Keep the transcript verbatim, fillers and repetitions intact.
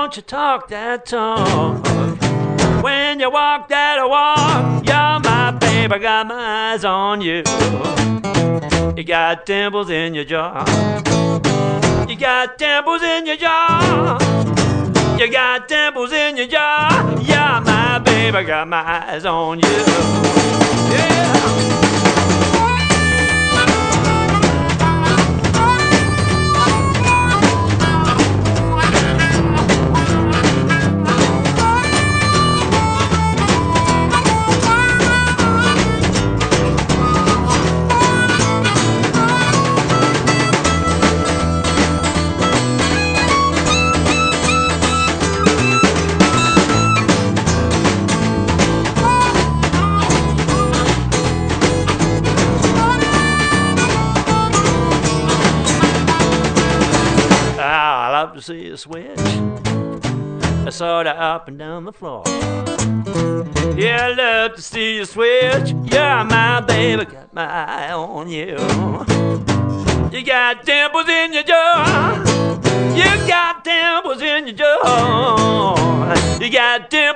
don't you talk that talk. When you walk that walk, you're my baby, got my eyes on you. You got dimples in your jaw. You got dimples in your jaw. You got dimples in your jaw. Yeah, my baby, got my eyes on you. Yeah. I love to see you switch, sort of up and down the floor. Yeah, I love to see you switch. Yeah, my baby, got my eye on you. You got dimples in your jaw. You got dimples in your jaw. You got dimples.